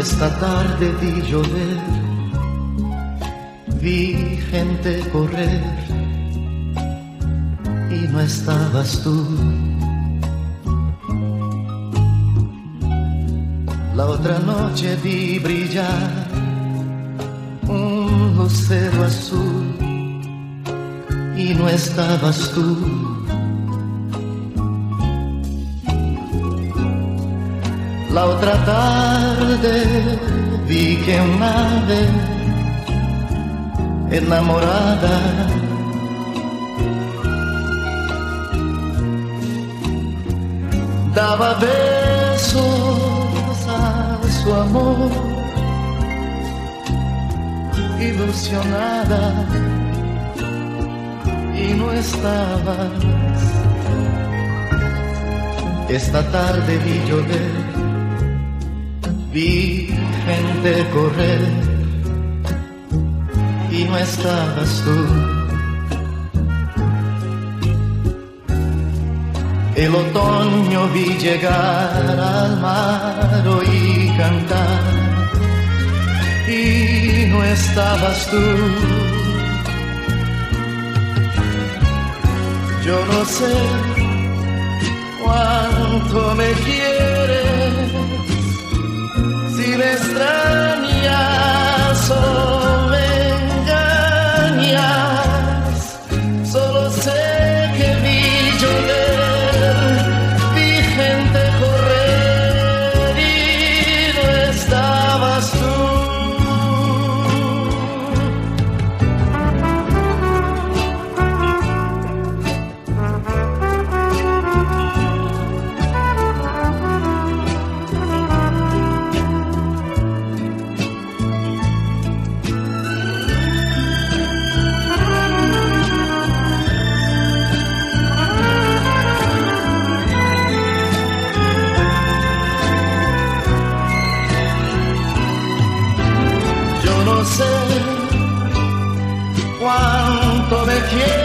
Esta tarde vi llover, vi gente correr y no estabas tú. La otra noche vi brillar un lucero azul y no estabas tú. La otra tarde vi que un ave enamorada daba besos a su amor, ilusionada, y no estabas. Esta tarde vi llover, vi gente correr y no estabas tú. El otoño vi llegar al mar, oí cantar y no estabas tú. Yo no sé cuánto me quieres, si me extrañas o me engañas. Solo sé que vi llover, vi gente correr y no estabas tú. No sé cuánto me quieres,